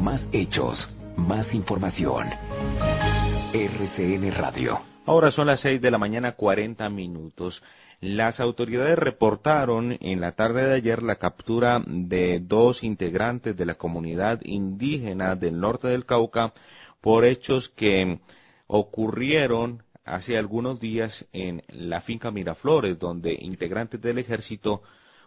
Más hechos, más información. RCN Radio. Ahora son las 6 de la mañana, 40 minutos. Las autoridades reportaron en la tarde de ayer la captura de 2 integrantes de la comunidad indígena del norte del Cauca por hechos que ocurrieron hace algunos días en la finca Miraflores, donde integrantes del ejército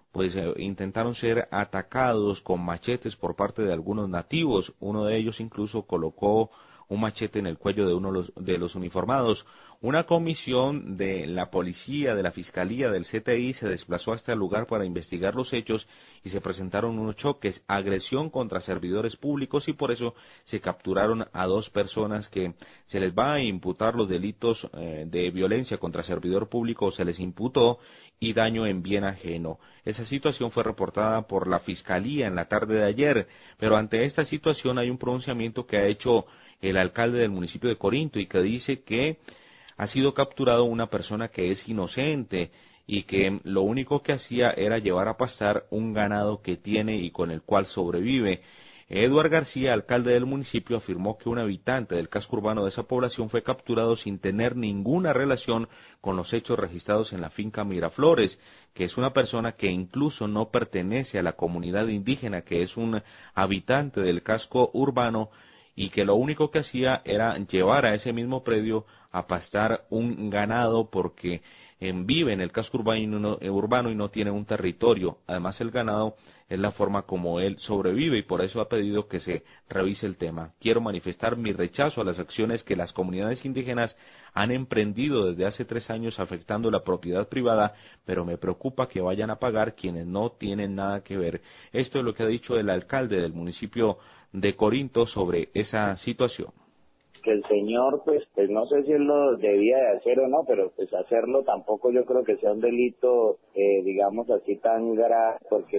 intentaron ser atacados con machetes por parte de algunos nativos. Uno de ellos incluso colocó un machete en el cuello de uno de los uniformados. Una comisión de la policía, de la fiscalía, del CTI se desplazó hasta el lugar para investigar los hechos y se presentaron unos choques, agresión contra servidores públicos, y por eso se capturaron a 2 personas que se les va a imputar los delitos de violencia contra servidor público, se les imputó, y daño en bien ajeno. Esa situación fue reportada por la fiscalía en la tarde de ayer, pero ante esta situación hay un pronunciamiento que ha hecho el alcalde del municipio de Corinto y que dice que ha sido capturado una persona que es inocente y que lo único que hacía era llevar a pastar un ganado que tiene y con el cual sobrevive. Eduard García, alcalde del municipio, afirmó que un habitante del casco urbano de esa población fue capturado sin tener ninguna relación con los hechos registrados en la finca Miraflores, que es una persona que incluso no pertenece a la comunidad indígena, que es un habitante del casco urbano, y que lo único que hacía era llevar a ese mismo predio a pastar un ganado porque vive en el casco urbano y no tiene un territorio. Además, el ganado es la forma como él sobrevive y por eso ha pedido que se revise el tema. Quiero manifestar mi rechazo a las acciones que las comunidades indígenas han emprendido desde hace 3 años afectando la propiedad privada, pero me preocupa que vayan a pagar quienes no tienen nada que ver. Esto es lo que ha dicho el alcalde del municipio de Corinto sobre esa situación. Que el señor, pues no sé si él lo debía de hacer o no, pero pues hacerlo tampoco yo creo que sea un delito, digamos así, tan grave, porque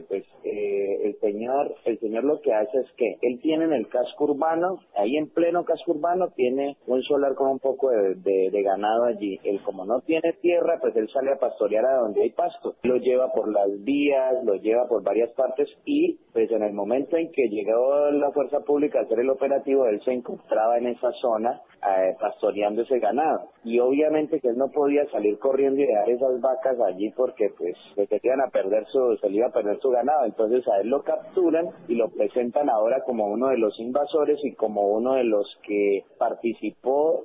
el señor lo que hace es que él tiene en el casco urbano, ahí en pleno casco urbano, tiene un solar con un poco de ganado allí. Él, como no tiene tierra, pues él sale a pastorear a donde hay pasto. Lo lleva por las vías, lo lleva por varias partes y pues en el momento en que llegó la fuerza pública a hacer el operativo, él se encontraba en esa zona pastoreando ese ganado, y obviamente que él no podía salir corriendo y dejar esas vacas allí porque pues se le iba a perder su ganado. Entonces a él lo capturan y lo presentan ahora como uno de los invasores y como uno de los que participó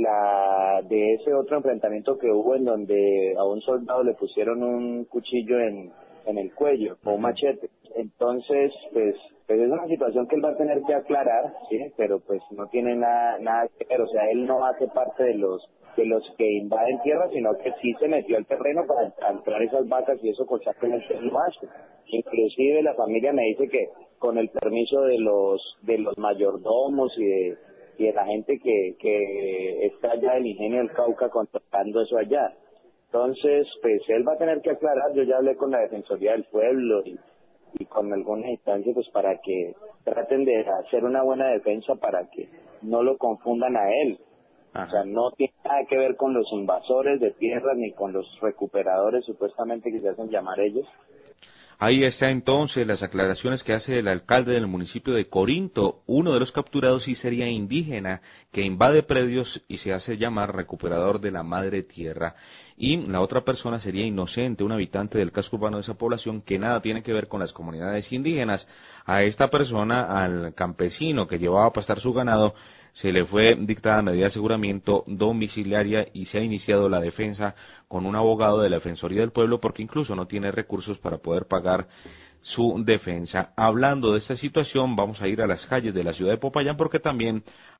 de ese otro enfrentamiento que hubo, en donde a un soldado le pusieron un cuchillo en el cuello o un machete. Entonces pues es una situación que él va a tener que aclarar, ¿sí? Pero pues no tiene nada que ver, o sea, él no hace parte de los que invaden tierra, sino que sí se metió al terreno para entrar esas vacas, y eso constantemente lo hace. Inclusive la familia me dice que con el permiso de los mayordomos y de la gente que está allá del Ingenio del Cauca controlando eso allá. Entonces, pues él va a tener que aclarar. Yo ya hablé con la Defensoría del Pueblo y con algunas instancias, pues para que traten de hacer una buena defensa para que no lo confundan a él. Ajá. O sea, no tiene nada que ver con los invasores de tierras ni con los recuperadores supuestamente que se hacen llamar ellos. Ahí está entonces las aclaraciones que hace el alcalde del municipio de Corinto. Uno de los capturados sí sería indígena, que invade predios y se hace llamar recuperador de la madre tierra. Y la otra persona sería inocente, un habitante del casco urbano de esa población que nada tiene que ver con las comunidades indígenas. A esta persona, al campesino que llevaba a pastar su ganado, se le fue dictada medida de aseguramiento domiciliaria y se ha iniciado la defensa con un abogado de la Defensoría del Pueblo porque incluso no tiene recursos para poder pagar su defensa. Hablando de esta situación, vamos a ir a las calles de la ciudad de Popayán porque también